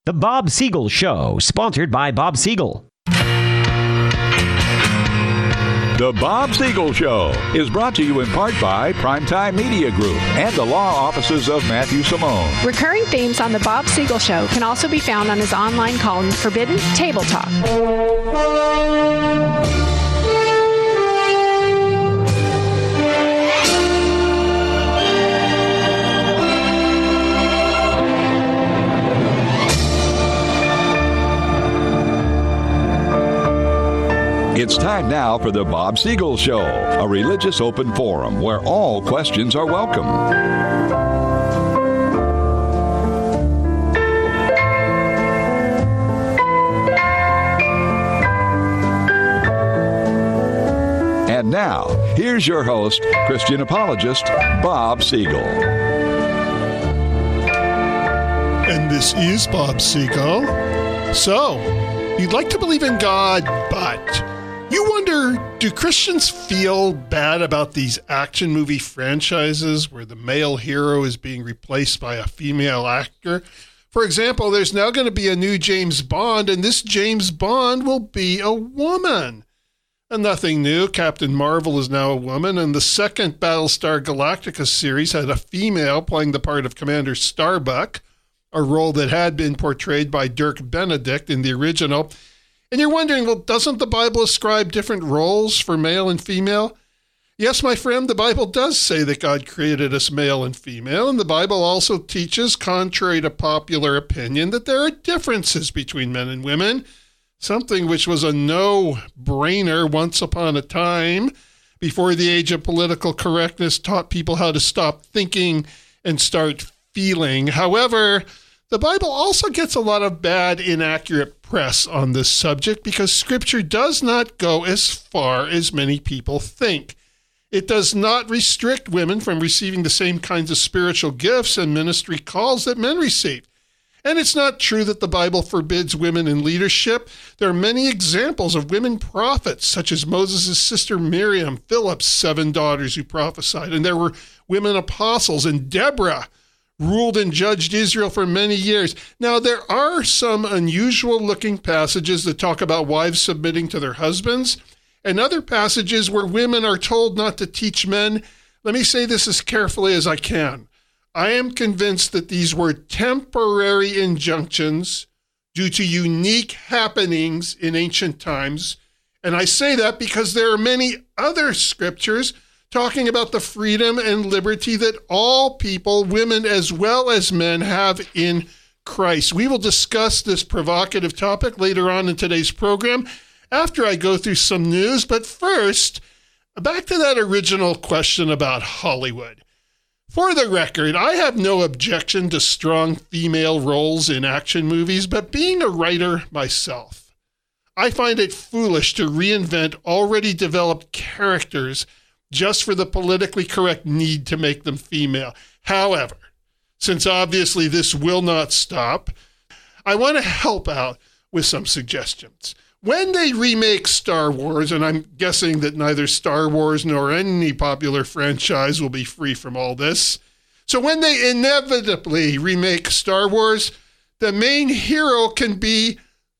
The Bob Siegel Show, sponsored by Bob Siegel. The Bob Siegel Show is brought to you in part by Primetime Media Group and the law offices of Matthew Simone. Recurring themes on The Bob Siegel Show can also be found on his online column, Forbidden Table Talk. It's time now for the Bob Siegel Show, a religious open forum where all questions are welcome. And now, here's your host, Christian apologist, Bob Siegel. And this is Bob Siegel. So, you'd like to believe in God, but you wonder, do Christians feel bad about these action movie franchises where the male hero is being replaced by a female actor? For example, there's now going to be a new James Bond, and this James Bond will be a woman. And nothing new, Captain Marvel is now a woman, and the second Battlestar Galactica series had a female playing the part of Commander Starbuck, a role that had been portrayed by Dirk Benedict in the original. And you're wondering, well, doesn't the Bible ascribe different roles for male and female? Yes, my friend, the Bible does say that God created us male and female, and the Bible also teaches, contrary to popular opinion, that there are differences between men and women, something which was a no-brainer once upon a time, before the age of political correctness taught people how to stop thinking and start feeling. However, the Bible also gets a lot of bad, inaccurate press on this subject because Scripture does not go as far as many people think. It does not restrict women from receiving the same kinds of spiritual gifts and ministry calls that men receive. And it's not true that the Bible forbids women in leadership. There are many examples of women prophets, such as Moses' sister Miriam, Philip's 7 daughters who prophesied, and there were women apostles, and Deborah ruled and judged Israel for many years. Now, there are some unusual-looking passages that talk about wives submitting to their husbands, and other passages where women are told not to teach men. Let me say this as carefully as I can. I am convinced that these were temporary injunctions due to unique happenings in ancient times, and I say that because there are many other scriptures talking about the freedom and liberty that all people, women as well as men, have in Christ. We will discuss this provocative topic later on in today's program after I go through some news. But first, back to that original question about Hollywood. For the record, I have no objection to strong female roles in action movies, but being a writer myself, I find it foolish to reinvent already developed characters just for the politically correct need to make them female. However, since obviously this will not stop, I want to help out with some suggestions. When they remake Star Wars, and I'm guessing that neither Star Wars nor any popular franchise will be free from all this, so when they inevitably remake Star Wars, the main hero can be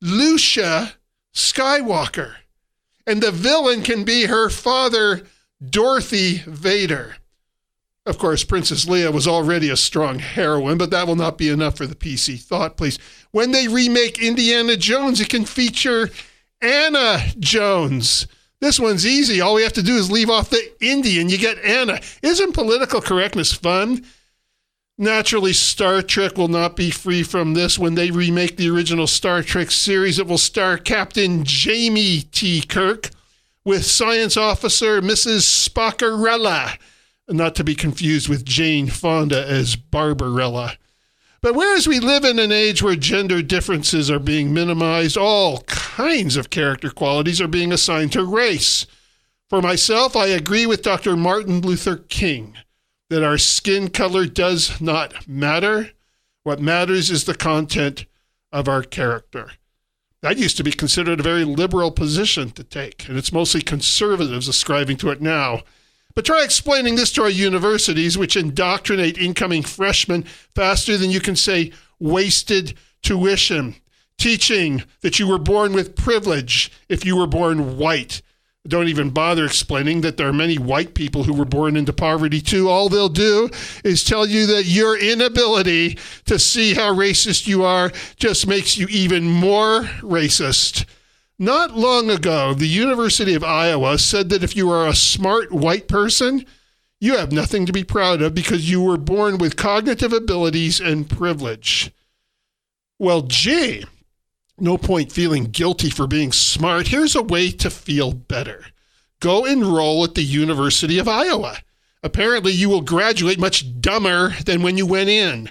Lucia Skywalker, and the villain can be her father, Dorothy Vader. Of course, Princess Leia was already a strong heroine, but that will not be enough for the PC thought, please. When they remake Indiana Jones, it can feature Anna Jones. This one's easy. All we have to do is leave off the Indy and you get Anna. Isn't political correctness fun? Naturally, Star Trek will not be free from this. When they remake the original Star Trek series, it will star Captain Jamie T. Kirk with science officer Mrs. Spockarella, not to be confused with Jane Fonda as Barbarella. But whereas we live in an age where gender differences are being minimized, all kinds of character qualities are being assigned to race. For myself, I agree with Dr. Martin Luther King that our skin color does not matter. What matters is the content of our character. That used to be considered a very liberal position to take, and it's mostly conservatives ascribing to it now. But try explaining this to our universities, which indoctrinate incoming freshmen faster than you can say wasted tuition, teaching that you were born with privilege if you were born white. Don't even bother explaining that there are many white people who were born into poverty too. All they'll do is tell you that your inability to see how racist you are just makes you even more racist. Not long ago, the University of Iowa said that if you are a smart white person, you have nothing to be proud of because you were born with cognitive abilities and privilege. Well, gee, no point feeling guilty for being smart. Here's a way to feel better. Go enroll at the University of Iowa. Apparently, you will graduate much dumber than when you went in.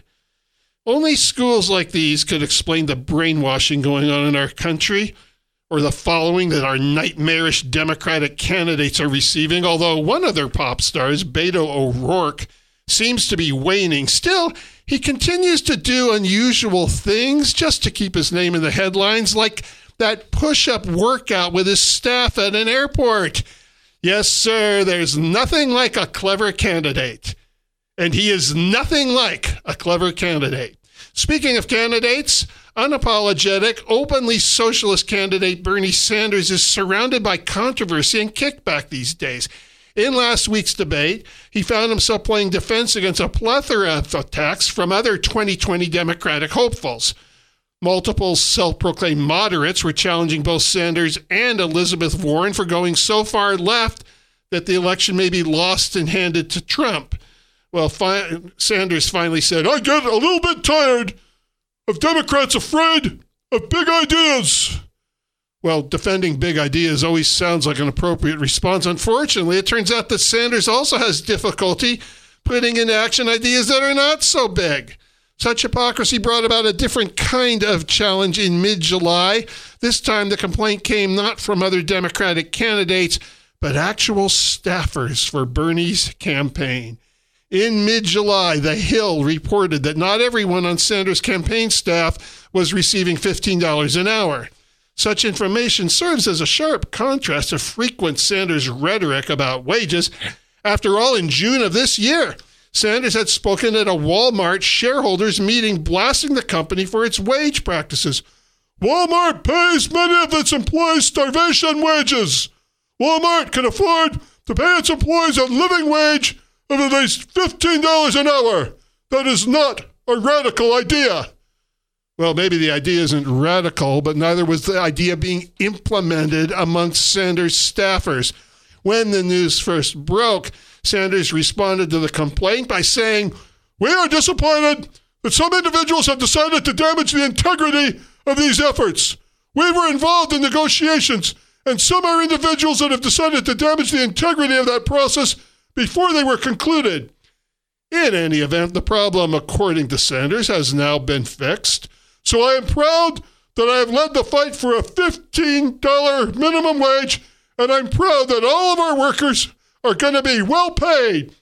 Only schools like these could explain the brainwashing going on in our country, or the following that our nightmarish Democratic candidates are receiving, although one of their pop stars, Beto O'Rourke, seems to be waning. Still, he continues to do unusual things just to keep his name in the headlines, like that push-up workout with his staff at an airport. Yes, sir, there's nothing like a clever candidate. And he is nothing like a clever candidate. Speaking of candidates, unapologetic, openly socialist candidate Bernie Sanders is surrounded by controversy and kickback these days. In last week's debate, he found himself playing defense against a plethora of attacks from other 2020 Democratic hopefuls. Multiple self-proclaimed moderates were challenging both Sanders and Elizabeth Warren for going so far left that the election may be lost and handed to Trump. Well, Sanders finally said, "I get a little bit tired of Democrats afraid of big ideas." Well, defending big ideas always sounds like an appropriate response. Unfortunately, it turns out that Sanders also has difficulty putting into action ideas that are not so big. Such hypocrisy brought about a different kind of challenge in mid-July. This time, the complaint came not from other Democratic candidates, but actual staffers for Bernie's campaign. In mid-July, The Hill reported that not everyone on Sanders' campaign staff was receiving $15 an hour. Such information serves as a sharp contrast to frequent Sanders rhetoric about wages. After all, in June of this year, Sanders had spoken at a Walmart shareholders meeting blasting the company for its wage practices. Walmart pays many of its employees starvation wages. Walmart can afford to pay its employees a living wage of at least $15 an hour. That is not a radical idea. Well, maybe the idea isn't radical, but neither was the idea being implemented amongst Sanders' staffers. When the news first broke, Sanders responded to the complaint by saying, "We are disappointed that some individuals have decided to damage the integrity of these efforts. We were involved in negotiations, and some are individuals that have decided to damage the integrity of that process before they were concluded." In any event, the problem, according to Sanders, has now been fixed. "So I am proud that I have led the fight for a $15 minimum wage, and I'm proud that all of our workers are going to be well paid."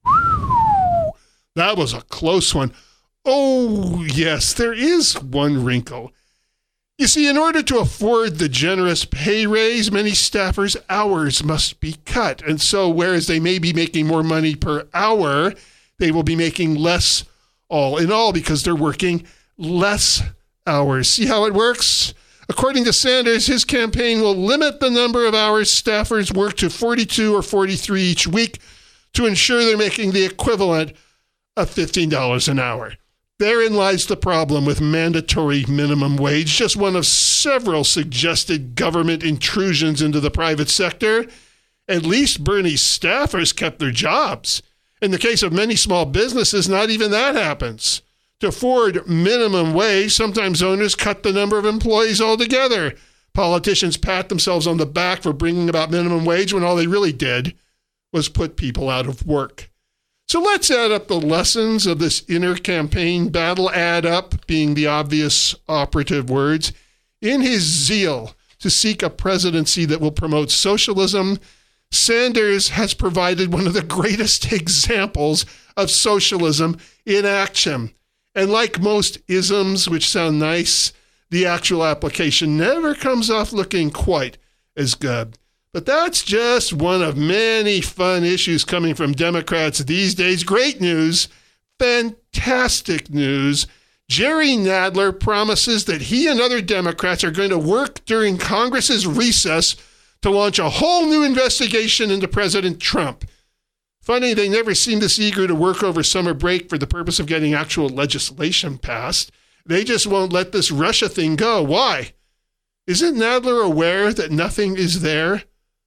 That was a close one. Oh, yes, there is one wrinkle. You see, in order to afford the generous pay raise, many staffers' hours must be cut. And so, whereas they may be making more money per hour, they will be making less all in all because they're working less hours. See how it works? According to Sanders, his campaign will limit the number of hours staffers work to 42 or 43 each week to ensure they're making the equivalent of $15 an hour. Therein lies the problem with mandatory minimum wage, just one of several suggested government intrusions into the private sector. At least Bernie's staffers kept their jobs. In the case of many small businesses, not even that happens. To afford minimum wage, sometimes owners cut the number of employees altogether. Politicians pat themselves on the back for bringing about minimum wage when all they really did was put people out of work. So let's add up the lessons of this inner campaign battle, add up being the obvious operative words. In his zeal to seek a presidency that will promote socialism, Sanders has provided one of the greatest examples of socialism in action. And like most isms, which sound nice, the actual application never comes off looking quite as good. But that's just one of many fun issues coming from Democrats these days. Great news, fantastic news. Jerry Nadler promises that he and other Democrats are going to work during Congress's recess to launch a whole new investigation into President Trump. Funny, they never seem this eager to work over summer break for the purpose of getting actual legislation passed. They just won't let this Russia thing go. Why? Isn't Nadler aware that nothing is there?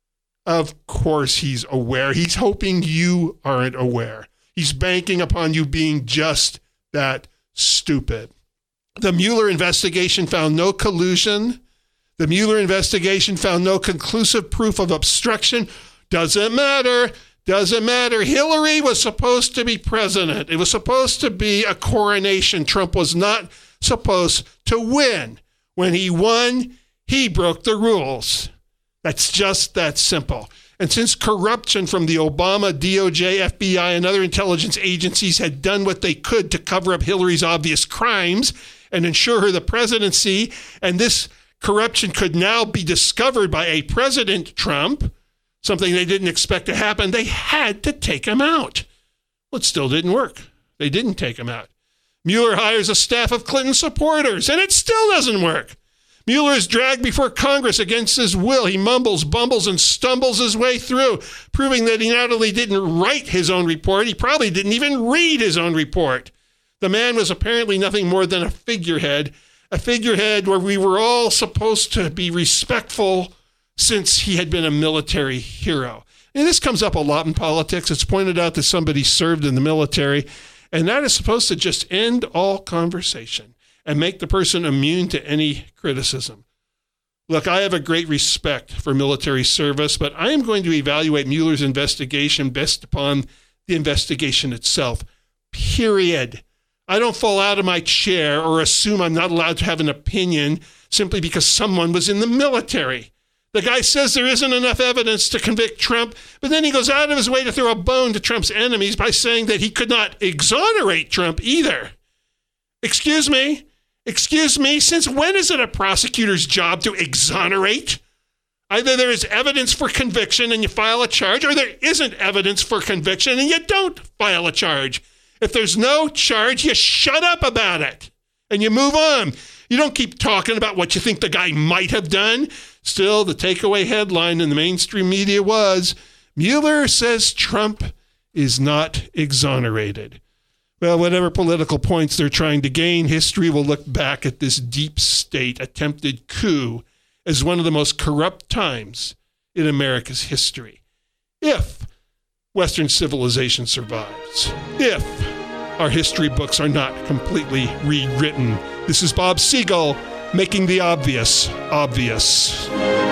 Of course he's aware. He's hoping you aren't aware. He's banking upon you being just that stupid. The Mueller investigation found no collusion. The Mueller investigation found no conclusive proof of obstruction. Doesn't matter. Doesn't matter. Hillary was supposed to be president. It was supposed to be a coronation. Trump was not supposed to win. When he won, he broke the rules. That's just that simple. And since corruption from the Obama, DOJ, FBI, and other intelligence agencies had done what they could to cover up Hillary's obvious crimes and ensure her the presidency, and this corruption could now be discovered by a President Trump, something they didn't expect to happen, they had to take him out. Well, it still didn't work. They didn't take him out. Mueller hires a staff of Clinton supporters, and it still doesn't work. Mueller is dragged before Congress against his will. He mumbles, bumbles, and stumbles his way through, proving that he not only didn't write his own report, he probably didn't even read his own report. The man was apparently nothing more than a figurehead where we were all supposed to be respectful since he had been a military hero. And this comes up a lot in politics. It's pointed out that somebody served in the military, and that is supposed to just end all conversation and make the person immune to any criticism. Look, I have a great respect for military service, but I am going to evaluate Mueller's investigation based upon the investigation itself, period. I don't fall out of my chair or assume I'm not allowed to have an opinion simply because someone was in the military. The guy says there isn't enough evidence to convict Trump, but then he goes out of his way to throw a bone to Trump's enemies by saying that he could not exonerate Trump either. Excuse me, since when is it a prosecutor's job to exonerate? Either there is evidence for conviction and you file a charge, or there isn't evidence for conviction and you don't file a charge. If there's no charge, you shut up about it and you move on. You don't keep talking about what you think the guy might have done. Still, the takeaway headline in the mainstream media was, Mueller says Trump is not exonerated. Well, whatever political points they're trying to gain, history will look back at this deep state attempted coup as one of the most corrupt times in America's history. If Western civilization survives, if our history books are not completely rewritten. This is Bob Siegel making the obvious obvious.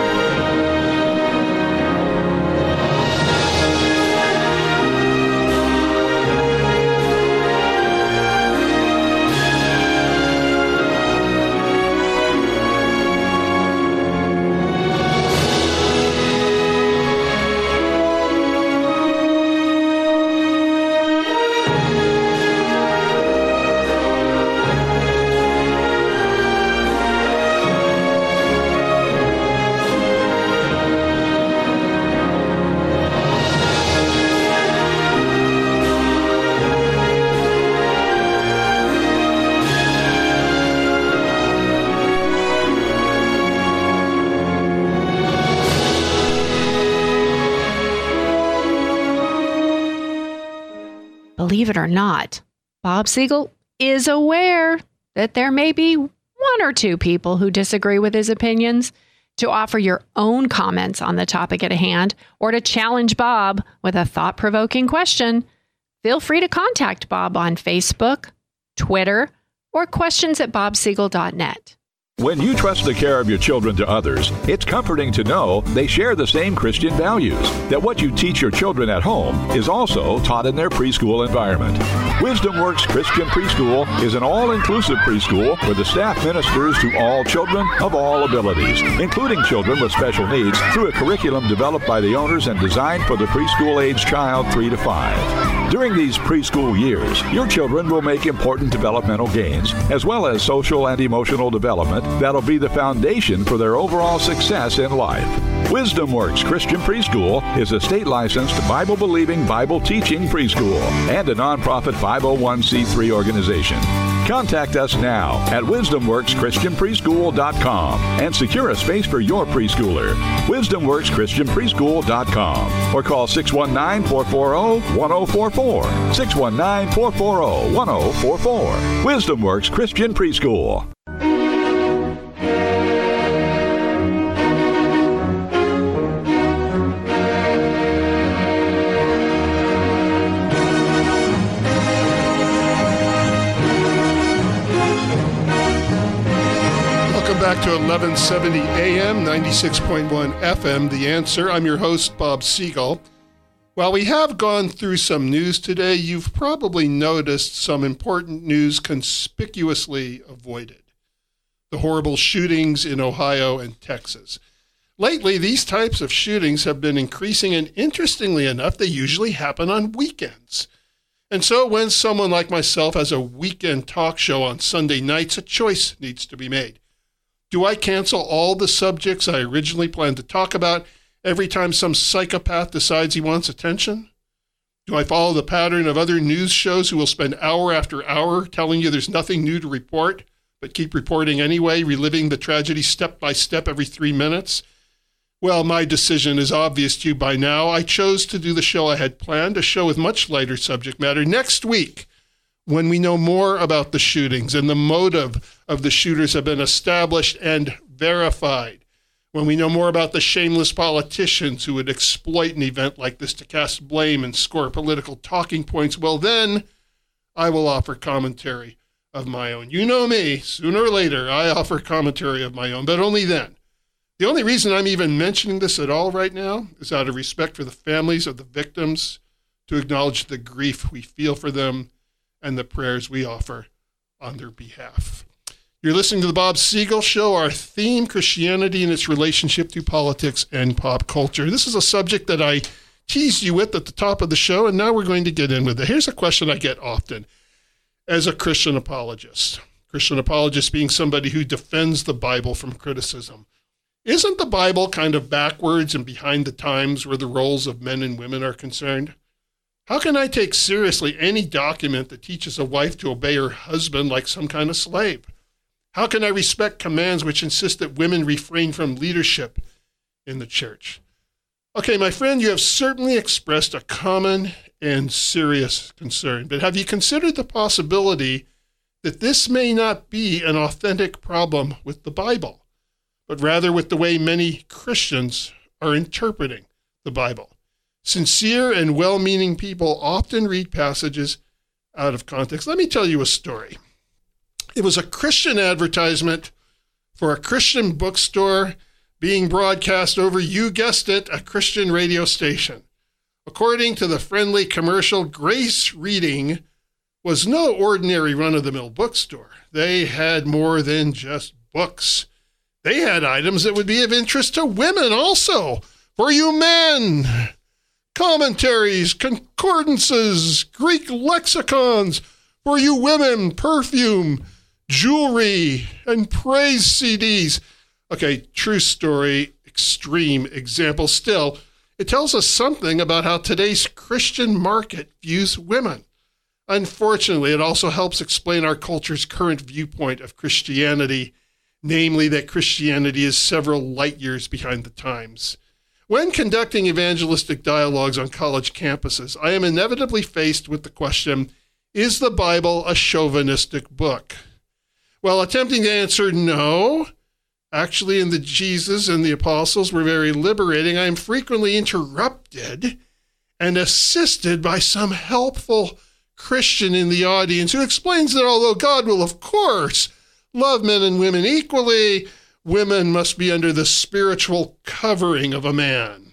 Believe it or not, Bob Siegel is aware that there may be one or two people who disagree with his opinions. To offer your own comments on the topic at hand or to challenge Bob with a thought-provoking question, feel free to contact Bob on Facebook, Twitter, or questions@bobsiegel.net. When you trust the care of your children to others, it's comforting to know they share the same Christian values, that what you teach your children at home is also taught in their preschool environment. Wisdom Works Christian Preschool is an all-inclusive preschool where the staff ministers to all children of all abilities, including children with special needs, through a curriculum developed by the owners and designed for the preschool-age child 3 to 5. During these preschool years, your children will make important developmental gains, as well as social and emotional development that'll be the foundation for their overall success in life. Wisdom Works Christian Preschool is a state-licensed, Bible-believing, Bible-teaching preschool and a nonprofit 501c3 organization. Contact us now at WisdomWorksChristianPreschool.com and secure a space for your preschooler. WisdomWorksChristianPreschool.com or call 619-440-1044. 619-440-1044. Wisdom Works Christian Preschool. Back to 1170 AM, 96.1 FM, The Answer. I'm your host, Bob Siegel. While we have gone through some news today, you've probably noticed some important news conspicuously avoided. The horrible shootings in Ohio and Texas. Lately, these types of shootings have been increasing, and interestingly enough, they usually happen on weekends. And so when someone like myself has a weekend talk show on Sunday nights, a choice needs to be made. Do I cancel all the subjects I originally planned to talk about every time some psychopath decides he wants attention? Do I follow the pattern of other news shows who will spend hour after hour telling you there's nothing new to report, but keep reporting anyway, reliving the tragedy step by step every 3 minutes? Well, my decision is obvious to you by now. I chose to do the show I had planned, a show with much lighter subject matter, next week, when we know more about the shootings and the motive of the shooters have been established and verified, when we know more about the shameless politicians who would exploit an event like this to cast blame and score political talking points, well, then I will offer commentary of my own. You know me, sooner or later, I offer commentary of my own, but only then. The only reason I'm even mentioning this at all right now is out of respect for the families of the victims, to acknowledge the grief we feel for them, and the prayers we offer on their behalf. You're listening to The Bob Siegel Show, our theme, Christianity and its relationship to politics and pop culture. This is a subject that I teased you with at the top of the show, and now we're going to get in with it. Here's a question I get often as a Christian apologist being somebody who defends the Bible from criticism. Isn't the Bible kind of backwards and behind the times where the roles of men and women are concerned? How can I take seriously any document that teaches a wife to obey her husband like some kind of slave? How can I respect commands which insist that women refrain from leadership in the church? Okay, my friend, you have certainly expressed a common and serious concern, but have you considered the possibility that this may not be an authentic problem with the Bible, but rather with the way many Christians are interpreting the Bible? Sincere and well-meaning people often read passages out of context. Let me tell you a story. It was a Christian advertisement for a Christian bookstore being broadcast over, you guessed it, a Christian radio station. According to the friendly commercial, Grace Reading was no ordinary run-of-the-mill bookstore. They had more than just books. They had items that would be of interest to women also, for you men. Commentaries, concordances, Greek lexicons, for you women, perfume, jewelry, and praise CDs. Okay, true story, extreme example. Still, it tells us something about how today's Christian market views women. Unfortunately, it also helps explain our culture's current viewpoint of Christianity, namely that Christianity is several light years behind the times. When conducting evangelistic dialogues on college campuses, I am inevitably faced with the question, is the Bible a chauvinistic book? While attempting to answer no, actually in the Jesus and the apostles were very liberating, I am frequently interrupted and assisted by some helpful Christian in the audience who explains that although God will, of course, love men and women equally, women must be under the spiritual covering of a man.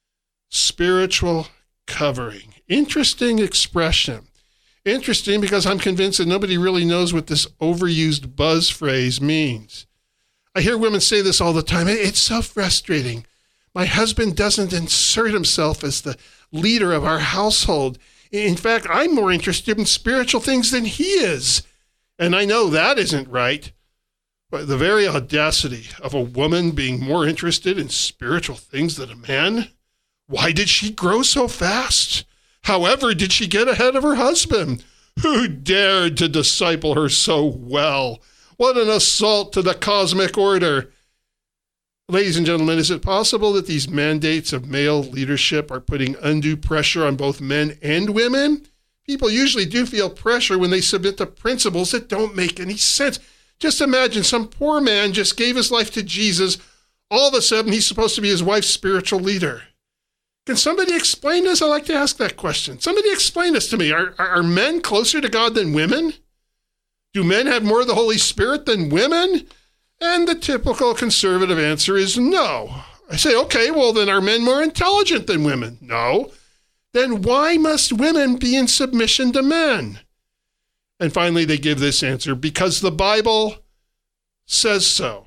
Spiritual covering. Interesting expression. Interesting because I'm convinced that nobody really knows what this overused buzz phrase means. I hear women say this all the time. It's so frustrating. My husband doesn't insert himself as the leader of our household. In fact, I'm more interested in spiritual things than he is. And I know that isn't right. But the very audacity of a woman being more interested in spiritual things than a man? Why did she grow so fast? However did she get ahead of her husband? Who dared to disciple her so well? What an assault to the cosmic order. Ladies and gentlemen, is it possible that these mandates of male leadership are putting undue pressure on both men and women? People usually do feel pressure when they submit to principles that don't make any sense. Just imagine some poor man just gave his life to Jesus. All of a sudden, he's supposed to be his wife's spiritual leader. Can somebody explain this? I like to ask that question. Somebody explain this to me. Are men closer to God than women? Do men have more of the Holy Spirit than women? And the typical conservative answer is no. I say, okay, well, then are men more intelligent than women? No. Then why must women be in submission to men? And finally, they give this answer, because the Bible says so.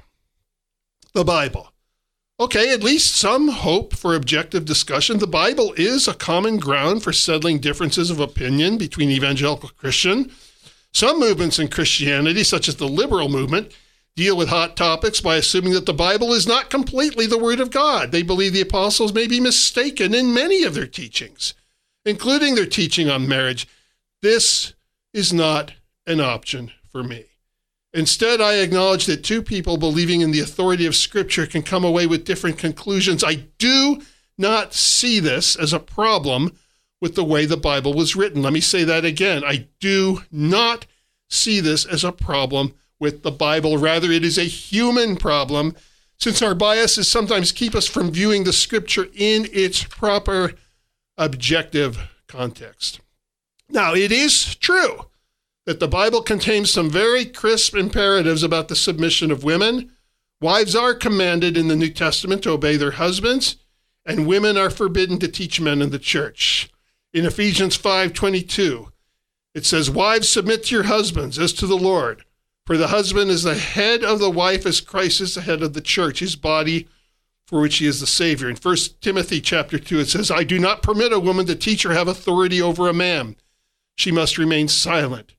The Bible. Okay, at least some hope for objective discussion. The Bible is a common ground for settling differences of opinion between evangelical Christians. Some movements in Christianity, such as the liberal movement, deal with hot topics by assuming that the Bible is not completely the Word of God. They believe the apostles may be mistaken in many of their teachings, including their teaching on marriage. This is not an option for me. Instead, I acknowledge that two people believing in the authority of Scripture can come away with different conclusions. I do not see this as a problem with the way the Bible was written. Let me say that again. I do not see this as a problem with the Bible. Rather, it is a human problem, since our biases sometimes keep us from viewing the Scripture in its proper objective context. Now, it is true that the Bible contains some very crisp imperatives about the submission of women. Wives are commanded in the New Testament to obey their husbands, and women are forbidden to teach men in the church. In Ephesians 5:22, it says, "Wives, submit to your husbands as to the Lord. For the husband is the head of the wife, as Christ is the head of the church, his body, for which he is the Savior." In 1 Timothy chapter 2, it says, "I do not permit a woman to teach or have authority over a man. She must remain silent."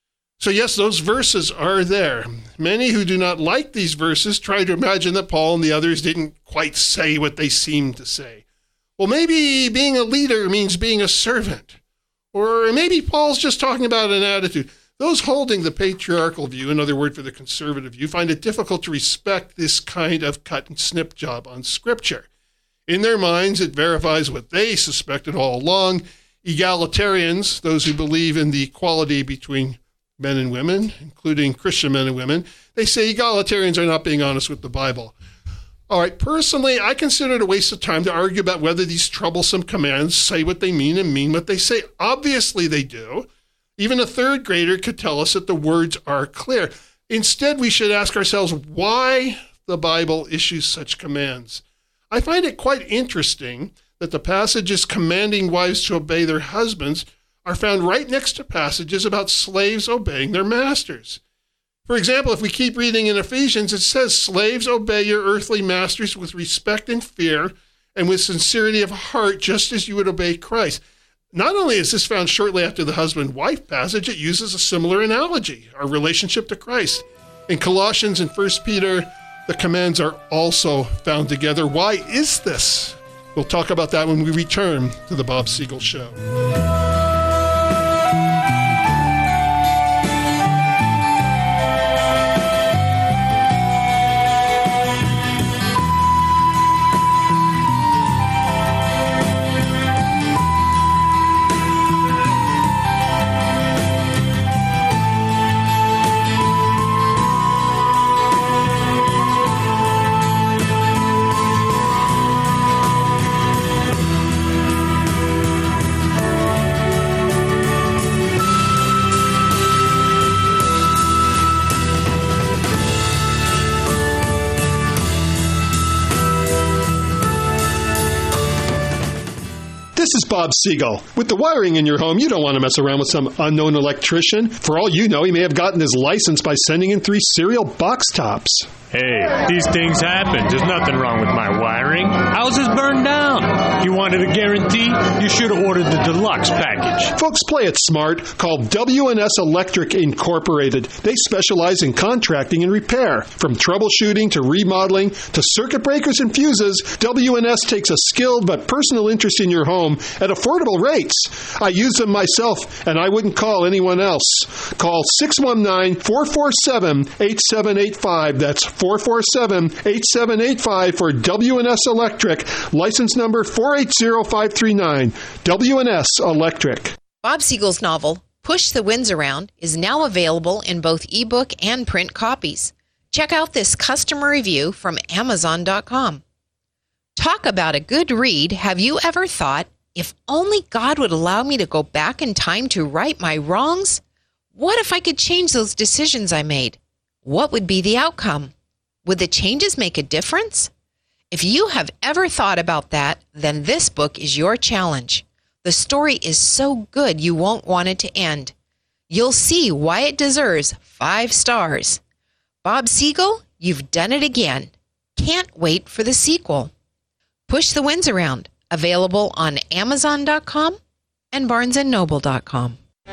So yes, those verses are there. Many who do not like these verses try to imagine that Paul and the others didn't quite say what they seemed to say. Well, maybe being a leader means being a servant. Or maybe Paul's just talking about an attitude. Those holding the patriarchal view, another word for the conservative view, find it difficult to respect this kind of cut and snip job on Scripture. In their minds, it verifies what they suspected all along. Egalitarians, those who believe in the equality between men and women, including Christian men and women, they say egalitarians are not being honest with the Bible. All right, personally, I consider it a waste of time to argue about whether these troublesome commands say what they mean and mean what they say. Obviously they do. Even a third grader could tell us that the words are clear. Instead, we should ask ourselves why the Bible issues such commands. I find it quite interesting that the passages commanding wives to obey their husbands are found right next to passages about slaves obeying their masters. For example, if we keep reading in Ephesians, it says, "Slaves, obey your earthly masters with respect and fear and with sincerity of heart, just as you would obey Christ." Not only is this found shortly after the husband-wife passage, it uses a similar analogy, our relationship to Christ. In Colossians and 1 Peter, the commands are also found together. Why is this? We'll talk about that when we return to the Bob Siegel Show. This is Bob Siegel. With the wiring in your home, you don't want to mess around with some unknown electrician. For all you know, he may have gotten his license by sending in 3 cereal box tops. Hey, these things happen. There's nothing wrong with my wiring. Ours is burned down. You wanted a guarantee? You should have ordered the deluxe package. Folks, play it smart. Call W&S Electric Incorporated. They specialize in contracting and repair. From troubleshooting to remodeling to circuit breakers and fuses, W&S takes a skilled but personal interest in your home at affordable rates. I use them myself, and I wouldn't call anyone else. Call 619-447-8785. That's 447-8785 for W&S Electric. License number 480539. W&S Electric. Bob Siegel's novel, Push the Winds Around, is now available in both ebook and print copies. Check out this customer review from Amazon.com. Talk about a good read. Have you ever thought, if only God would allow me to go back in time to right my wrongs? What if I could change those decisions I made? What would be the outcome? Would the changes make a difference? If you have ever thought about that, then this book is your challenge. The story is so good you won't want it to end. You'll see why it deserves 5 stars. Bob Siegel, you've done it again. Can't wait for the sequel. Push the Winds Around. Available on Amazon.com and BarnesandNoble.com.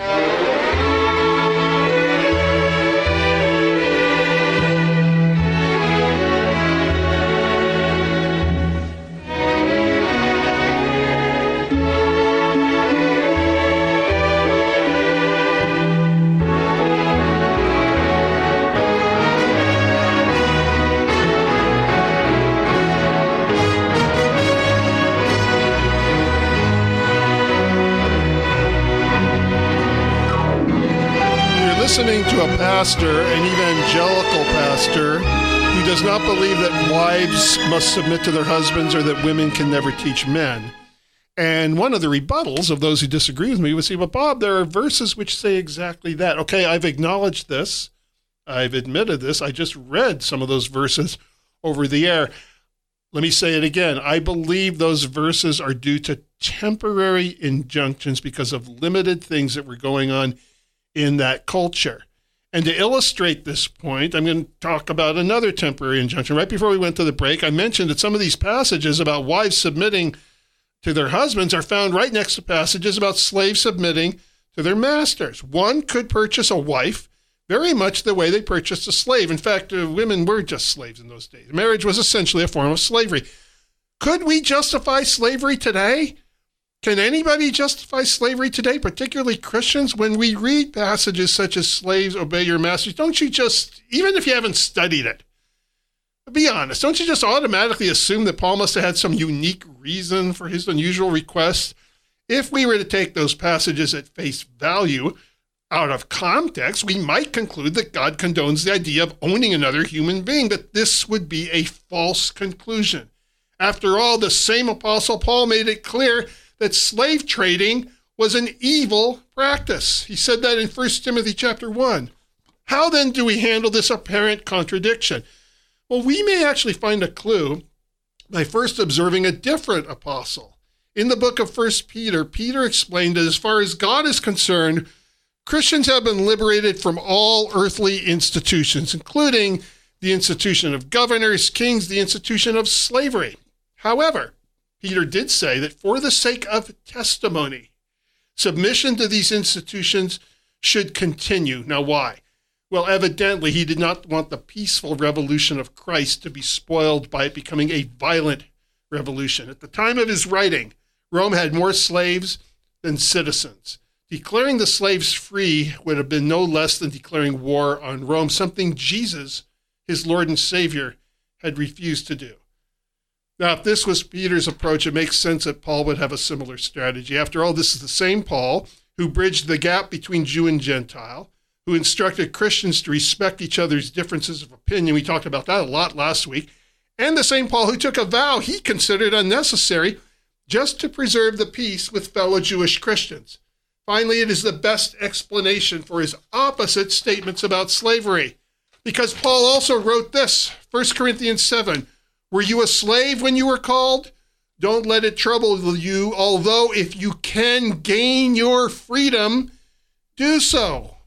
Listening to a pastor, an evangelical pastor, who does not believe that wives must submit to their husbands or that women can never teach men. And one of the rebuttals of those who disagree with me would say, well, Bob, there are verses which say exactly that. Okay, I've acknowledged this. I've admitted this. I just read some of those verses over the air. Let me say it again. I believe those verses are due to temporary injunctions because of limited things that were going on in that culture. And to illustrate this point, I'm going to talk about another temporary injunction. Right before we went to the break, I mentioned that some of these passages about wives submitting to their husbands are found right next to passages about slaves submitting to their masters. One could purchase a wife very much the way they purchased a slave. In fact, women were just slaves in those days. Marriage was essentially a form of slavery. Could we justify slavery today? Can anybody justify slavery today, particularly Christians? When we read passages such as slaves obey your masters, don't you just, even if you haven't studied it, be honest, don't you just automatically assume that Paul must have had some unique reason for his unusual request? If we were to take those passages at face value, out of context, we might conclude that God condones the idea of owning another human being, but this would be a false conclusion. After all, the same Apostle Paul made it clear that slave trading was an evil practice. He said that in 1 Timothy chapter 1. How then do we handle this apparent contradiction? Well, we may actually find a clue by first observing a different apostle. In the book of 1 Peter, Peter explained that as far as God is concerned, Christians have been liberated from all earthly institutions, including the institution of governors, kings, the institution of slavery. However, Peter did say that for the sake of testimony, submission to these institutions should continue. Now, why? Well, evidently, he did not want the peaceful revolution of Christ to be spoiled by it becoming a violent revolution. At the time of his writing, Rome had more slaves than citizens. Declaring the slaves free would have been no less than declaring war on Rome, something Jesus, his Lord and Savior, had refused to do. Now, if this was Peter's approach, it makes sense that Paul would have a similar strategy. After all, this is the same Paul who bridged the gap between Jew and Gentile, who instructed Christians to respect each other's differences of opinion. We talked about that a lot last week. And the same Paul who took a vow he considered unnecessary just to preserve the peace with fellow Jewish Christians. Finally, it is the best explanation for his opposite statements about slavery, because Paul also wrote this, 1 Corinthians 7, were you a slave when you were called? Don't let it trouble you, although if you can gain your freedom, do so.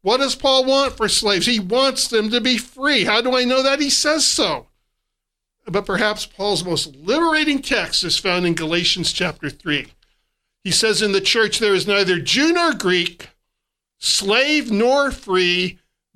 What does Paul want for slaves? He wants them to be free. How do I know that? He says so. But perhaps Paul's most liberating text is found in Galatians chapter 3. He says, in the church there is neither Jew nor Greek, slave nor free,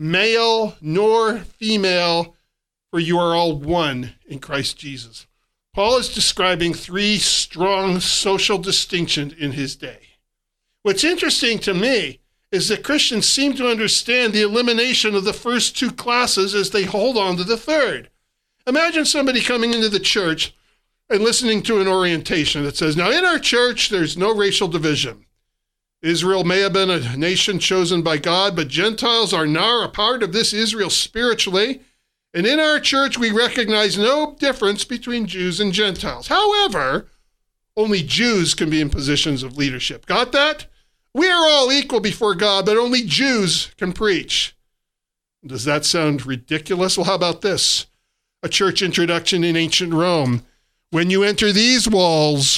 male nor female, for you are all one in Christ Jesus. Paul is describing three strong social distinctions in his day. What's interesting to me is that Christians seem to understand the elimination of the first two classes as they hold on to the third. Imagine somebody coming into the church and listening to an orientation that says, now in our church, there's no racial division. Israel may have been a nation chosen by God, but Gentiles are now a part of this Israel spiritually. And in our church, we recognize no difference between Jews and Gentiles. However, only Jews can be in positions of leadership. Got that? We are all equal before God, but only Jews can preach. Does that sound ridiculous? Well, how about this? A church introduction in ancient Rome. When you enter these walls,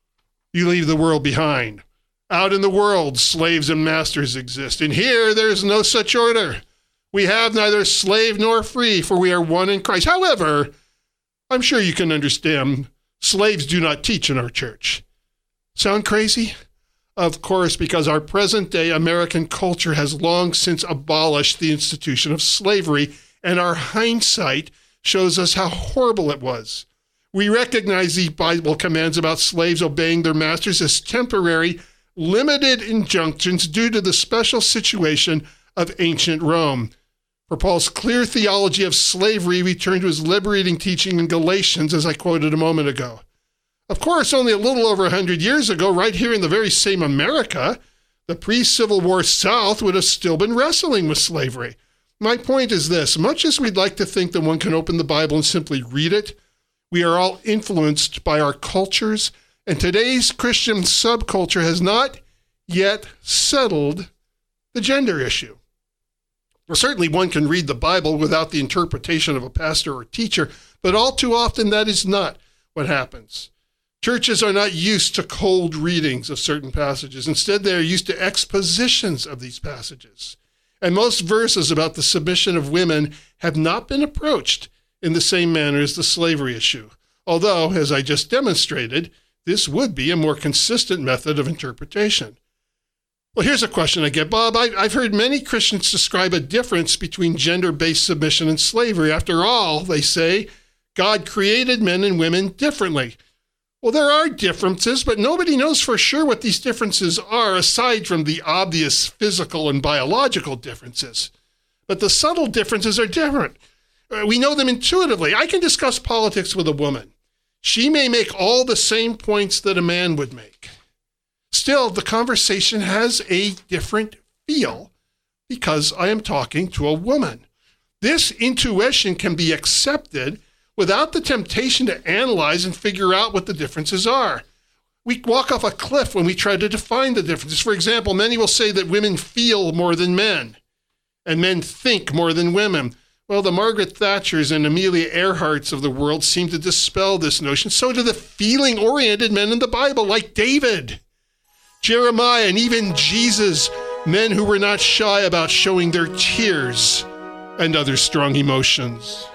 you leave the world behind. Out in the world, slaves and masters exist. And here, there's no such order. We have neither slave nor free, for we are one in Christ. However, I'm sure you can understand, slaves do not teach in our church. Sound crazy? Of course, because our present-day American culture has long since abolished the institution of slavery, and our hindsight shows us how horrible it was. We recognize the Bible commands about slaves obeying their masters as temporary, limited injunctions due to the special situation of ancient Rome. For Paul's clear theology of slavery, we turn to his liberating teaching in Galatians, as I quoted a moment ago. Of course, only a little over 100 years ago, right here in the very same America, the pre-Civil War South would have still been wrestling with slavery. My point is this: much as we'd like to think that one can open the Bible and simply read it, we are all influenced by our cultures, and today's Christian subculture has not yet settled the gender issue. Well, certainly one can read the Bible without the interpretation of a pastor or teacher, but all too often that is not what happens. Churches are not used to cold readings of certain passages. Instead, they are used to expositions of these passages. And most verses about the submission of women have not been approached in the same manner as the slavery issue. Although, as I just demonstrated, this would be a more consistent method of interpretation. Well, here's a question I get. Bob, I've heard many Christians describe a difference between gender-based submission and slavery. After all, they say, God created men and women differently. Well, there are differences, but nobody knows for sure what these differences are, aside from the obvious physical and biological differences. But the subtle differences are different. We know them intuitively. I can discuss politics with a woman. She may make all the same points that a man would make. Still, the conversation has a different feel because I am talking to a woman. This intuition can be accepted without the temptation to analyze and figure out what the differences are. We walk off a cliff when we try to define the differences. For example, many will say that women feel more than men, and men think more than women. Well, the Margaret Thatchers and Amelia Earharts of the world seem to dispel this notion. So do the feeling-oriented men in the Bible, like David, Jeremiah, and even Jesus, men who were not shy about showing their tears and other strong emotions.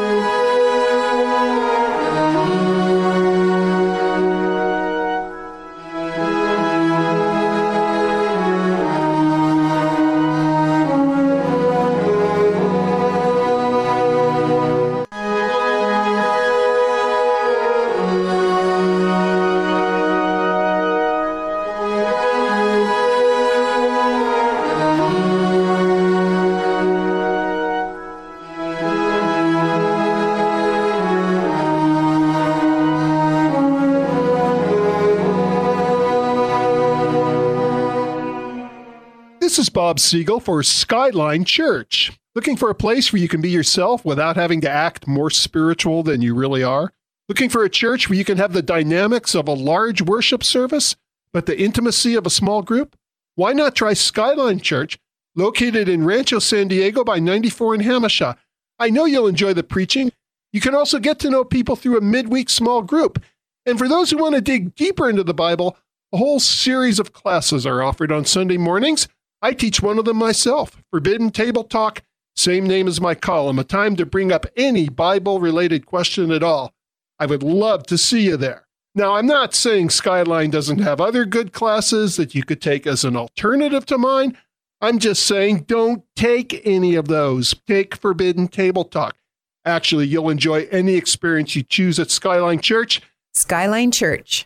This is Bob Siegel for Skyline Church. Looking for a place where you can be yourself without having to act more spiritual than you really are? Looking for a church where you can have the dynamics of a large worship service, but the intimacy of a small group? Why not try Skyline Church, located in Rancho San Diego by 94 in Hamisha? I know you'll enjoy the preaching. You can also get to know people through a midweek small group. And for those who want to dig deeper into the Bible, a whole series of classes are offered on Sunday mornings. I teach one of them myself, Forbidden Table Talk, same name as my column, a time to bring up any Bible-related question at all. I would love to see you there. Now, I'm not saying Skyline doesn't have other good classes that you could take as an alternative to mine. I'm just saying don't take any of those. Take Forbidden Table Talk. Actually, you'll enjoy any experience you choose at Skyline Church. Skyline Church.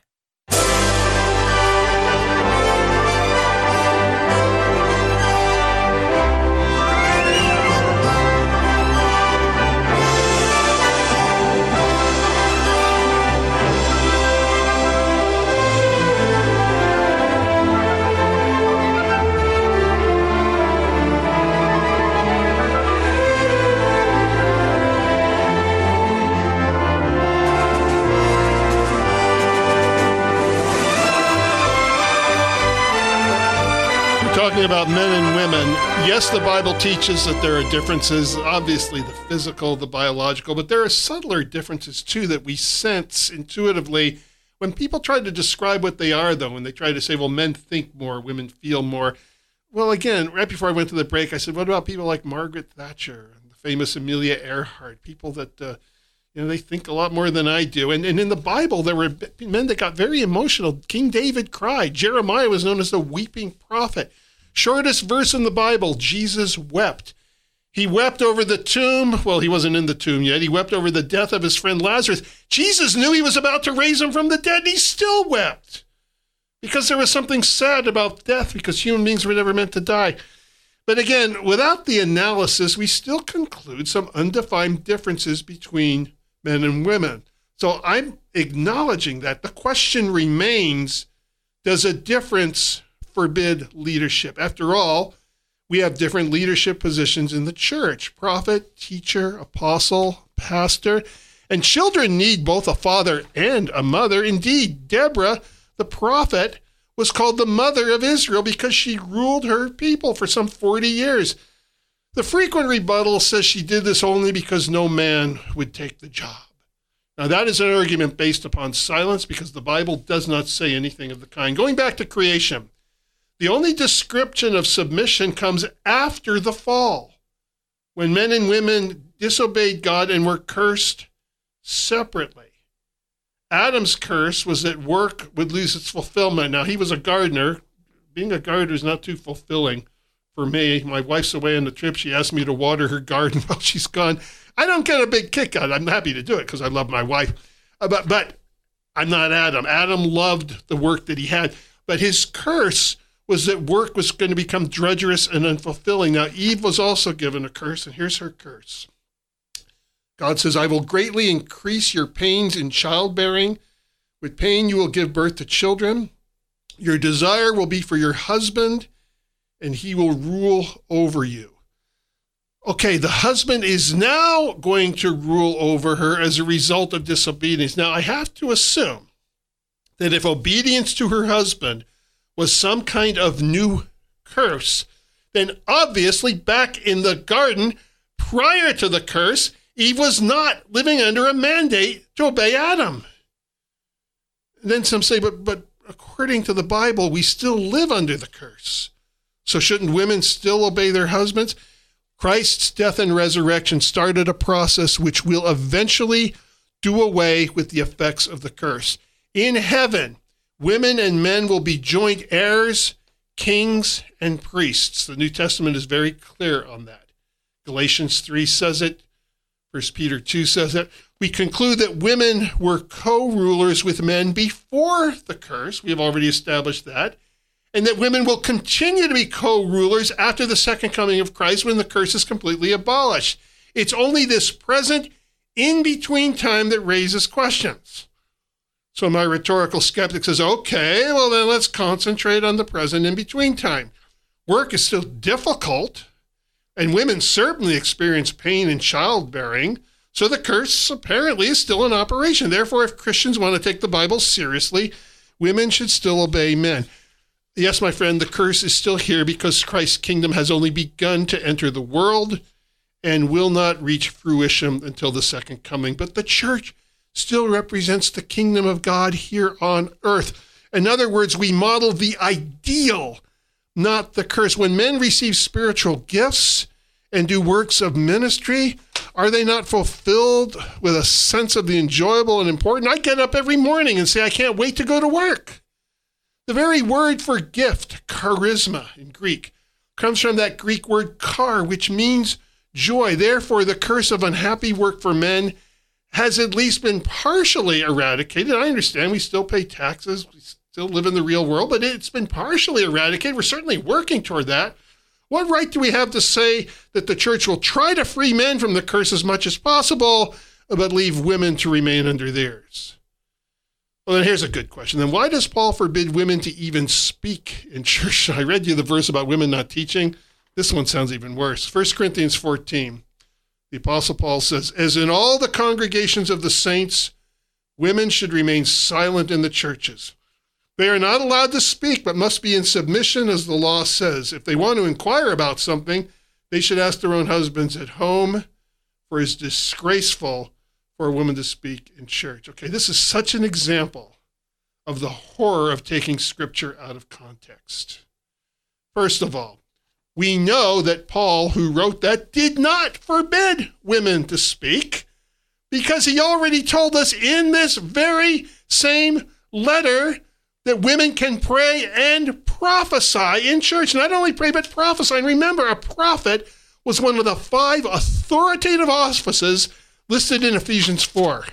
Talking about men and women, yes, the Bible teaches that there are differences, obviously the physical, the biological, but there are subtler differences too that we sense intuitively when people try to describe what they are, though, when they try to say, well, men think more, women feel more. Well, again, right before I went to the break, I said, what about people like Margaret Thatcher and the famous Amelia Earhart, people that, they think a lot more than I do. And in the Bible, there were men that got very emotional. King David cried. Jeremiah was known as the weeping prophet. Shortest verse in the Bible, Jesus wept. He wept over the tomb. Well, he wasn't in the tomb yet. He wept over the death of his friend Lazarus. Jesus knew he was about to raise him from the dead, and he still wept. Because there was something sad about death, because human beings were never meant to die. But again, without the analysis, we still conclude some undefined differences between men and women. So I'm acknowledging that. The question remains, does a difference forbid leadership? After all, we have different leadership positions in the church: prophet, teacher, apostle, pastor. And children need both a father and a mother. Indeed, Deborah, the prophet, was called the mother of Israel because she ruled her people for some 40 years. The frequent rebuttal says she did this only because no man would take the job. Now, that is an argument based upon silence because the Bible does not say anything of the kind. Going back to creation, the only description of submission comes after the fall, when men and women disobeyed God and were cursed separately. Adam's curse was that work would lose its fulfillment. Now, he was a gardener. Being a gardener is not too fulfilling for me. My wife's away on the trip. She asked me to water her garden while she's gone. I don't get a big kick out of it. I'm happy to do it because I love my wife. But I'm not Adam. Adam loved the work that he had. But his curse was that work was going to become drudgerous and unfulfilling. Now, Eve was also given a curse, and here's her curse. God says, I will greatly increase your pains in childbearing. With pain, you will give birth to children. Your desire will be for your husband, and he will rule over you. Okay, the husband is now going to rule over her as a result of disobedience. Now, I have to assume that if obedience to her husband was some kind of new curse, then obviously back in the garden, prior to the curse, Eve was not living under a mandate to obey Adam. And then some say, but according to the Bible, we still live under the curse. So shouldn't women still obey their husbands? Christ's death and resurrection started a process which will eventually do away with the effects of the curse. In heaven, women and men will be joint heirs, kings, and priests. The New Testament is very clear on that. Galatians 3 says it. 1 Peter 2 says it. We conclude that women were co-rulers with men before the curse. We have already established that. And that women will continue to be co-rulers after the second coming of Christ when the curse is completely abolished. It's only this present in-between time that raises questions. So my rhetorical skeptic says, okay, well then let's concentrate on the present in-between time. Work is still difficult, and women certainly experience pain in childbearing, so the curse apparently is still in operation. Therefore, if Christians want to take the Bible seriously, women should still obey men. Yes, my friend, the curse is still here because Christ's kingdom has only begun to enter the world and will not reach fruition until the second coming. But the church still represents the kingdom of God here on earth. In other words, we model the ideal, not the curse. When men receive spiritual gifts and do works of ministry, are they not fulfilled with a sense of the enjoyable and important? I get up every morning and say, I can't wait to go to work. The very word for gift, charisma in Greek, comes from that Greek word char, which means joy. Therefore, the curse of unhappy work for men has at least been partially eradicated. I understand we still pay taxes, we still live in the real world, but it's been partially eradicated. We're certainly working toward that. What right do we have to say that the church will try to free men from the curse as much as possible, but leave women to remain under theirs? Well, then here's a good question. Then why does Paul forbid women to even speak in church? I read you the verse about women not teaching. This one sounds even worse. 1 Corinthians 14, the Apostle Paul says, as in all the congregations of the saints, women should remain silent in the churches. They are not allowed to speak, but must be in submission, as the law says. If they want to inquire about something, they should ask their own husbands at home, for it is disgraceful for a woman to speak in church. Okay, this is such an example of the horror of taking Scripture out of context. First of all, we know that Paul, who wrote that, did not forbid women to speak, because he already told us in this very same letter that women can pray and prophesy in church. Not only pray, but prophesy. And remember, a prophet was one of the 5 authoritative offices listed in Ephesians 4.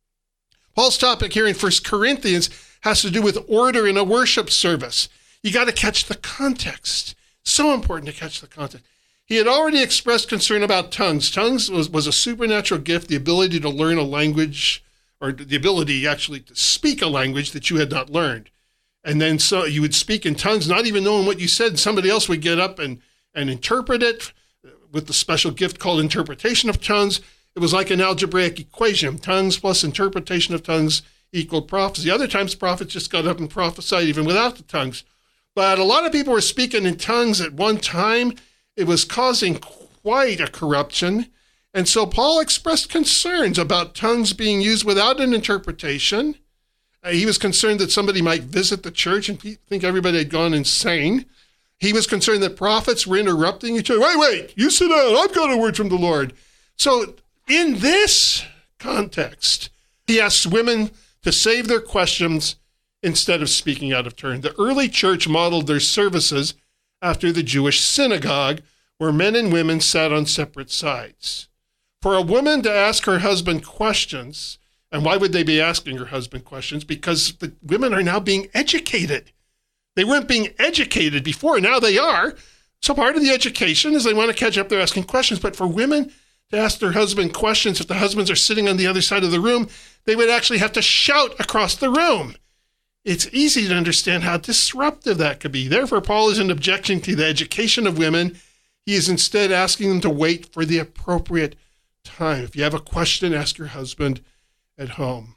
Paul's topic here in 1 Corinthians has to do with order in a worship service. You got to catch the context. So important to catch the context. He had already expressed concern about tongues. Tongues was a supernatural gift, the ability to learn a language, or the ability actually to speak a language that you had not learned. And then so you would speak in tongues, not even knowing what you said, and somebody else would get up and interpret it with the special gift called interpretation of tongues. It was like an algebraic equation. Tongues plus interpretation of tongues equaled prophecy. Other times, prophets just got up and prophesied even without the tongues. But a lot of people were speaking in tongues at one time. It was causing quite a corruption. And so Paul expressed concerns about tongues being used without an interpretation. He was concerned that somebody might visit the church and think everybody had gone insane. He was concerned that prophets were interrupting each other. Wait, you sit down. I've got a word from the Lord. So in this context, he asks women to save their questions instead of speaking out of turn. The early church modeled their services after the Jewish synagogue, where men and women sat on separate sides. For a woman to ask her husband questions, and why would they be asking her husband questions? Because the women are now being educated. They weren't being educated before, now they are. So part of the education is they want to catch up, they're asking questions. But for women to ask their husband questions, if the husbands are sitting on the other side of the room, they would actually have to shout across the room. It's easy to understand how disruptive that could be. Therefore, Paul isn't objecting to the education of women. He is instead asking them to wait for the appropriate time. If you have a question, ask your husband at home.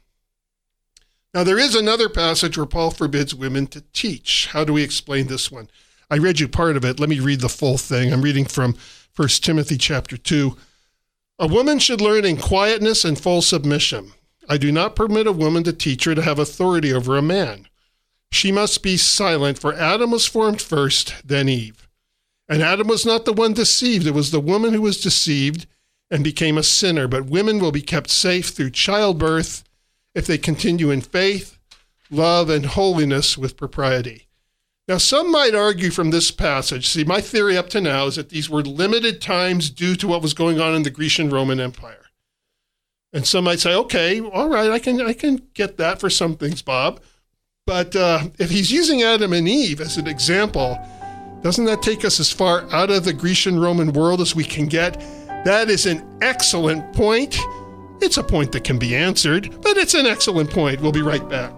Now, there is another passage where Paul forbids women to teach. How do we explain this one? I read you part of it. Let me read the full thing. I'm reading from 1 Timothy chapter 2. A woman should learn in quietness and full submission. I do not permit a woman to teach or to have authority over a man. She must be silent, for Adam was formed first, then Eve. And Adam was not the one deceived. It was the woman who was deceived and became a sinner. But women will be kept safe through childbirth if they continue in faith, love, and holiness with propriety. Now, some might argue from this passage, see, my theory up to now is that these were limited times due to what was going on in the Grecian-Roman Empire. And some might say, okay, all right, I can get that for some things, Bob. But if he's using Adam and Eve as an example, doesn't that take us as far out of the Grecian-Roman world as we can get? That is an excellent point. It's a point that can be answered, but it's an excellent point. We'll be right back.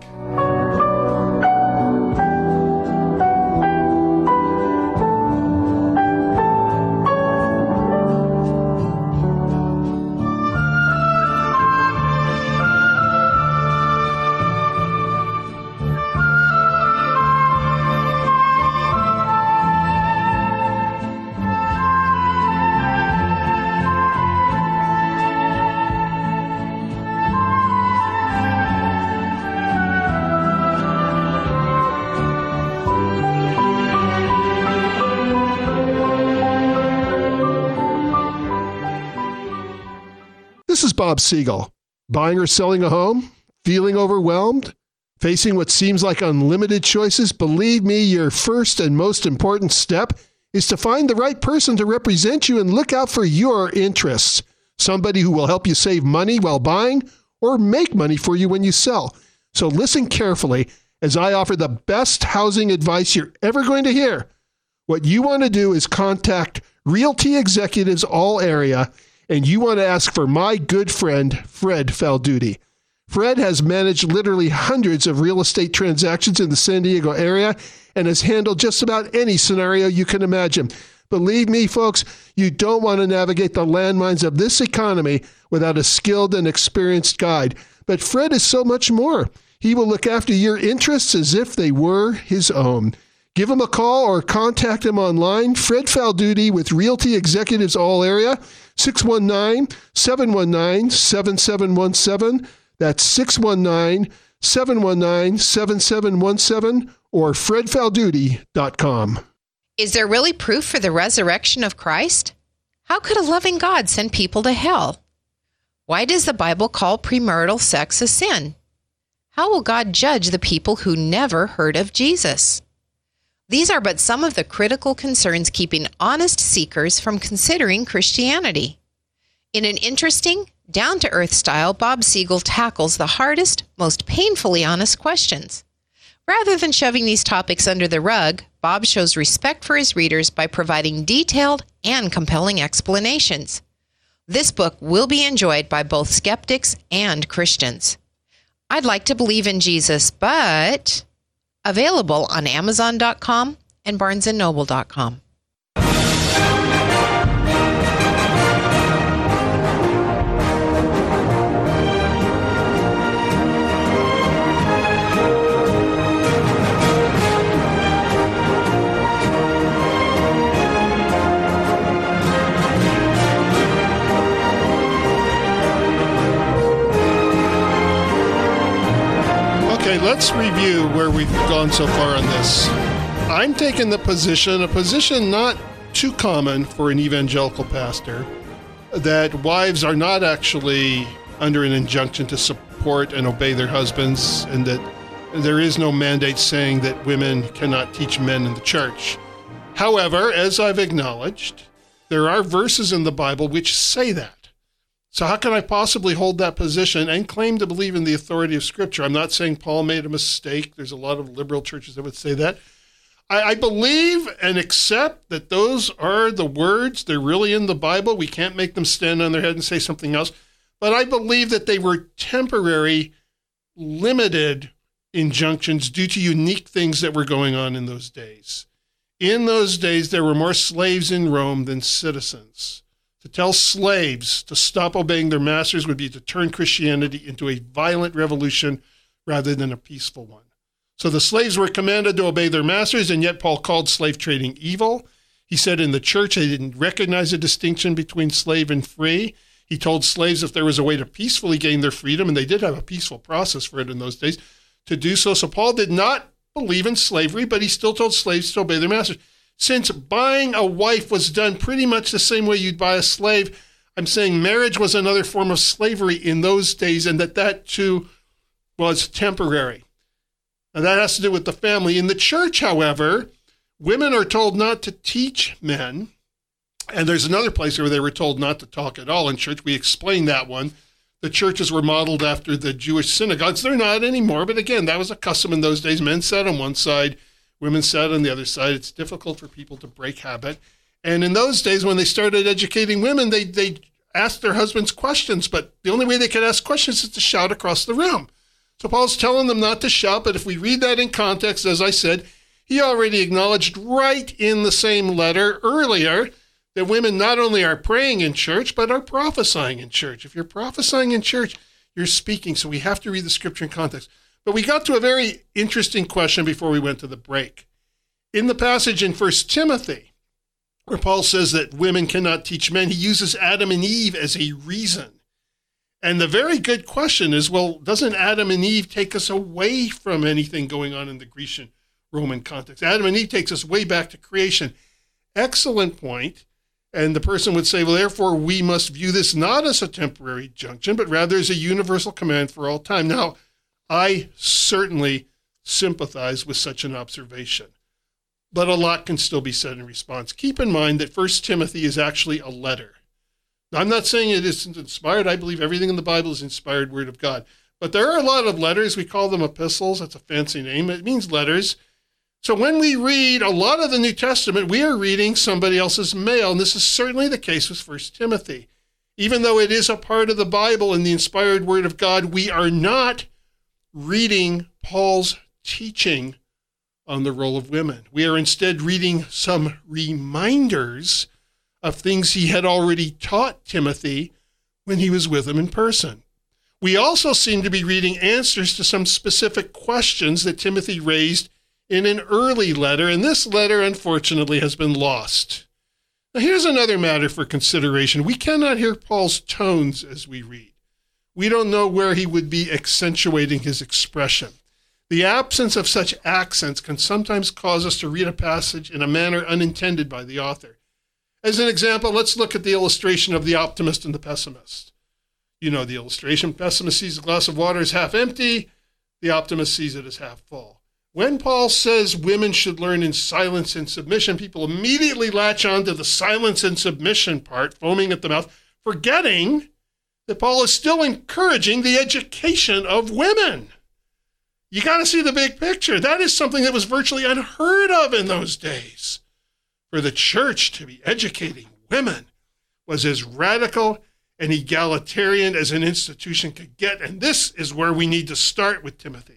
Bob Siegel. Buying or selling a home? Feeling overwhelmed? Facing what seems like unlimited choices? Believe me, your first and most important step is to find the right person to represent you and look out for your interests. Somebody who will help you save money while buying or make money for you when you sell. So listen carefully as I offer the best housing advice you're ever going to hear. What you want to do is contact Realty Executives All Area, and you want to ask for my good friend, Fred Falduti. Fred has managed literally hundreds of real estate transactions in the San Diego area and has handled just about any scenario you can imagine. Believe me, folks, you don't want to navigate the landmines of this economy without a skilled and experienced guide. But Fred is so much more. He will look after your interests as if they were his own. Give him a call or contact him online. Fred Falduti with Realty Executives All Area, 619-719-7717. That's 619-719-7717 or fredfalduti.com. Is there really proof for the resurrection of Christ? How could a loving God send people to hell? Why does the Bible call premarital sex a sin? How will God judge the people who never heard of Jesus? These are but some of the critical concerns keeping honest seekers from considering Christianity. In an interesting, down-to-earth style, Bob Siegel tackles the hardest, most painfully honest questions. Rather than shoving these topics under the rug, Bob shows respect for his readers by providing detailed and compelling explanations. This book will be enjoyed by both skeptics and Christians. I'd like to believe in Jesus, but available on Amazon.com and BarnesandNoble.com. Okay, let's review where we've gone so far on this. I'm taking the position, a position not too common for an evangelical pastor, that wives are not actually under an injunction to support and obey their husbands, and that there is no mandate saying that women cannot teach men in the church. However, as I've acknowledged, there are verses in the Bible which say that. So how can I possibly hold that position and claim to believe in the authority of Scripture? I'm not saying Paul made a mistake. There's a lot of liberal churches that would say that. I believe and accept that those are the words. They're really in the Bible. We can't make them stand on their head and say something else. But I believe that they were temporary, limited injunctions due to unique things that were going on in those days. In those days, there were more slaves in Rome than citizens. To tell slaves to stop obeying their masters would be to turn Christianity into a violent revolution rather than a peaceful one. So the slaves were commanded to obey their masters, and yet Paul called slave trading evil. He said in the church they didn't recognize a distinction between slave and free. He told slaves if there was a way to peacefully gain their freedom, and they did have a peaceful process for it in those days, to do so. So Paul did not believe in slavery, but he still told slaves to obey their masters. Since buying a wife was done pretty much the same way you'd buy a slave, I'm saying marriage was another form of slavery in those days, and that too was temporary. Now that has to do with the family. In the church, however, women are told not to teach men, and there's another place where they were told not to talk at all in church. We explained that one. The churches were modeled after the Jewish synagogues. They're not anymore, but again, that was a custom in those days. Men sat on one side, women sat on the other side. It's difficult for people to break habit. And in those days, when they started educating women, they asked their husbands questions, but the only way they could ask questions is to shout across the room. So Paul's telling them not to shout, but if we read that in context, as I said, he already acknowledged right in the same letter earlier that women not only are praying in church, but are prophesying in church. If you're prophesying in church, you're speaking. So we have to read the scripture in context. But we got to a very interesting question before we went to the break. In the passage in 1 Timothy, where Paul says that women cannot teach men, he uses Adam and Eve as a reason. And the very good question is, well, doesn't Adam and Eve take us away from anything going on in the Grecian-Roman context? Adam and Eve takes us way back to creation. Excellent point. And the person would say, well, therefore, we must view this not as a temporary junction, but rather as a universal command for all time. Now, I certainly sympathize with such an observation, but a lot can still be said in response. Keep in mind that 1 Timothy is actually a letter. Now, I'm not saying it isn't inspired. I believe everything in the Bible is inspired word of God. But there are a lot of letters. We call them epistles. That's a fancy name. It means letters. So when we read a lot of the New Testament, we are reading somebody else's mail, and this is certainly the case with 1 Timothy. Even though it is a part of the Bible and the inspired word of God, we are not reading Paul's teaching on the role of women. We are instead reading some reminders of things he had already taught Timothy when he was with him in person. We also seem to be reading answers to some specific questions that Timothy raised in an early letter, and this letter, unfortunately, has been lost. Now, here's another matter for consideration. We cannot hear Paul's tones as we read. We don't know where he would be accentuating his expression. The absence of such accents can sometimes cause us to read a passage in a manner unintended by the author. As an example, let's look at the illustration of the optimist and the pessimist. You know the illustration. Pessimist sees the glass of water as half empty. The optimist sees it as half full. When Paul says women should learn in silence and submission, people immediately latch on to the silence and submission part, foaming at the mouth, forgetting that Paul is still encouraging the education of women. You got to see the big picture. That is something that was virtually unheard of in those days. For the church to be educating women was as radical and egalitarian as an institution could get, and this is where we need to start with Timothy.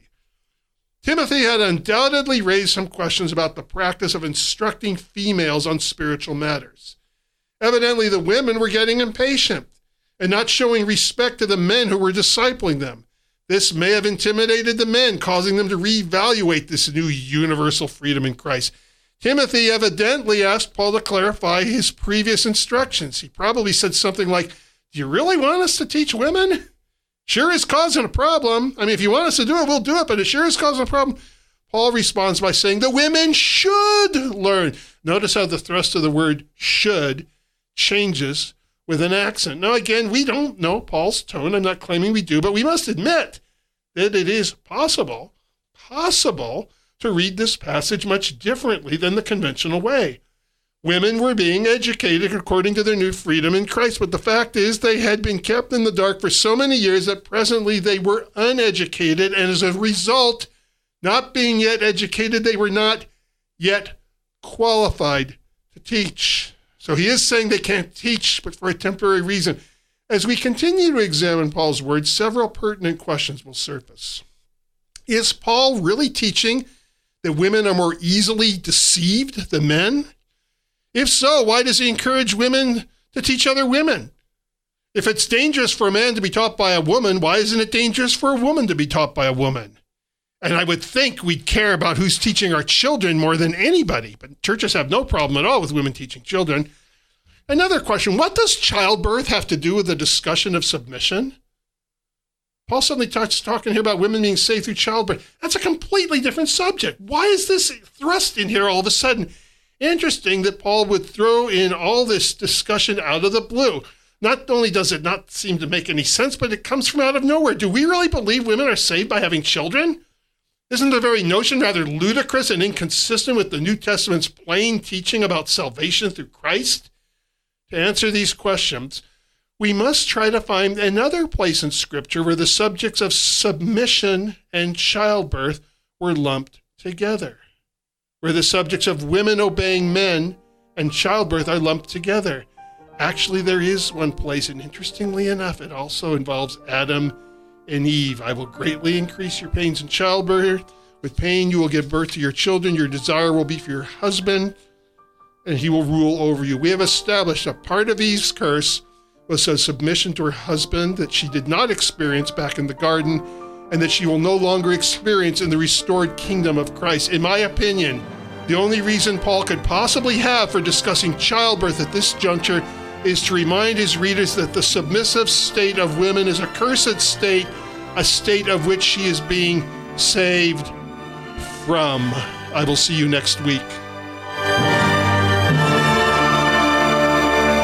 Timothy had undoubtedly raised some questions about the practice of instructing females on spiritual matters. Evidently, the women were getting impatient and not showing respect to the men who were discipling them. This may have intimidated the men, causing them to reevaluate this new universal freedom in Christ. Timothy evidently asked Paul to clarify his previous instructions. He probably said something like, "Do you really want us to teach women? Sure is causing a problem. I mean, if you want us to do it, we'll do it, but it sure is causing a problem." Paul responds by saying the women should learn. Notice how the thrust of the word should changes with an accent. Now, again, we don't know Paul's tone. I'm not claiming we do, but we must admit that it is possible to read this passage much differently than the conventional way. Women were being educated according to their new freedom in Christ, but the fact is they had been kept in the dark for so many years that presently they were uneducated, and as a result, not being yet educated, they were not yet qualified to teach. So he is saying they can't teach, but for a temporary reason. As we continue to examine Paul's words, several pertinent questions will surface. Is Paul really teaching that women are more easily deceived than men? If so, why does he encourage women to teach other women? If it's dangerous for a man to be taught by a woman, why isn't it dangerous for a woman to be taught by a woman? And I would think we'd care about who's teaching our children more than anybody, but churches have no problem at all with women teaching children. Another question, what does childbirth have to do with the discussion of submission? Paul suddenly starts talking here about women being saved through childbirth. That's a completely different subject. Why is this thrust in here all of a sudden? Interesting that Paul would throw in all this discussion out of the blue. Not only does it not seem to make any sense, but it comes from out of nowhere. Do we really believe women are saved by having children? Isn't the very notion rather ludicrous and inconsistent with the New Testament's plain teaching about salvation through Christ? To answer these questions, we must try to find another place in Scripture where the subjects of submission and childbirth were lumped together, where the subjects of women obeying men and childbirth are lumped together. Actually, there is one place, and interestingly enough, it also involves Adam and Eve. I will greatly increase your pains in childbirth. With pain, you will give birth to your children. Your desire will be for your husband, and he will rule over you. We have established a part of Eve's curse was a submission to her husband that she did not experience back in the garden, and that she will no longer experience in the restored kingdom of Christ. In my opinion, the only reason Paul could possibly have for discussing childbirth at this juncture is to remind his readers that the submissive state of women is a cursed state, a state of which she is being saved from. I will see you next week.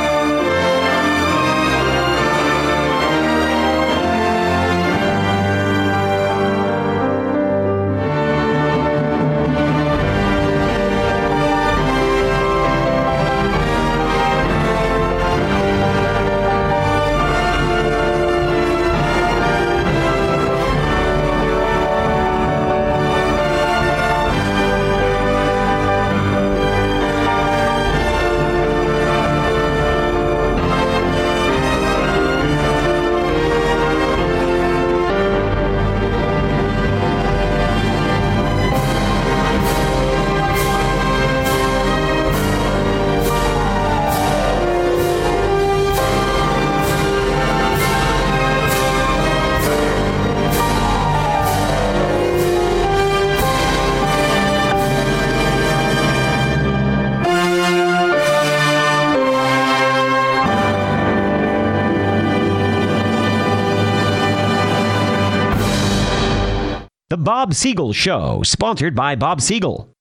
The Bob Siegel Show, sponsored by Bob Siegel.